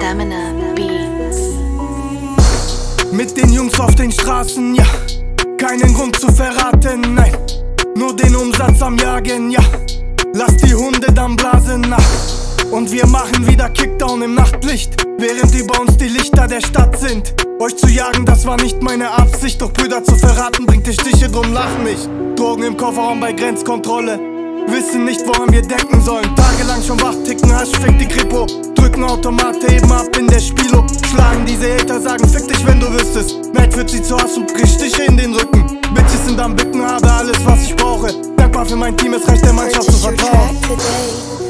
Stamina Beats. Mit den Jungs auf den Straßen, ja. Keinen Grund zu verraten, nein. Nur den Umsatz am Jagen, ja. Lass die Hunde dann blasen, na. Und wir machen wieder Kickdown im Nachtlicht, während über uns die Lichter der Stadt sind. Euch zu jagen, das war nicht meine Absicht. Doch Brüder zu verraten bringt die Stiche, drum lach nicht. Drogen im Kofferraum bei Grenzkontrolle, wissen nicht, woran wir denken sollen. Tagelang schon wach, ticken Hasch, fick die Kripo. Drücken Automat, heben ab in der Spielo. Schlagen diese Hater, sagen fick dich, wenn du wüsstest. Matt wird sie zu Hass und bricht Stiche in den Rücken. Bitches sind am Bücken, habe alles, was ich brauche. Dankbar für mein Team, es reicht der Mannschaft zu vertrauen.